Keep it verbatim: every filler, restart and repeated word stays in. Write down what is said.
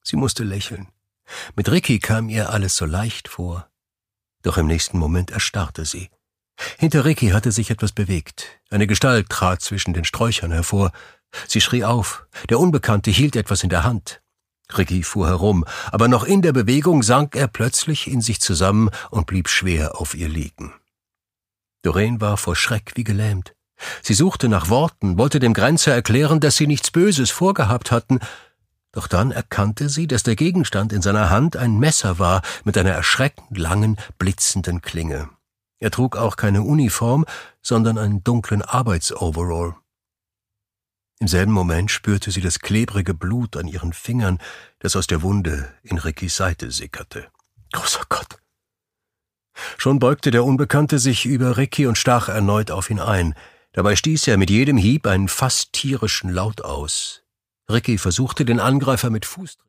Sie musste lächeln. Mit Ricky kam ihr alles so leicht vor. Doch im nächsten Moment erstarrte sie. Hinter Ricky hatte sich etwas bewegt. Eine Gestalt trat zwischen den Sträuchern hervor. Sie schrie auf. Der Unbekannte hielt etwas in der Hand. Ricky fuhr herum, aber noch in der Bewegung sank er plötzlich in sich zusammen und blieb schwer auf ihr liegen. Doreen war vor Schreck wie gelähmt. Sie suchte nach Worten, wollte dem Grenzer erklären, dass sie nichts Böses vorgehabt hatten, doch dann erkannte sie, dass der Gegenstand in seiner Hand ein Messer war mit einer erschreckend langen, blitzenden Klinge. Er trug auch keine Uniform, sondern einen dunklen Arbeitsoverall. Im selben Moment spürte sie das klebrige Blut an ihren Fingern, das aus der Wunde in Rickys Seite sickerte. Großer Gott! Schon beugte der Unbekannte sich über Ricky und stach erneut auf ihn ein. Dabei stieß er mit jedem Hieb einen fast tierischen Laut aus. Ricky versuchte, den Angreifer mit Fuß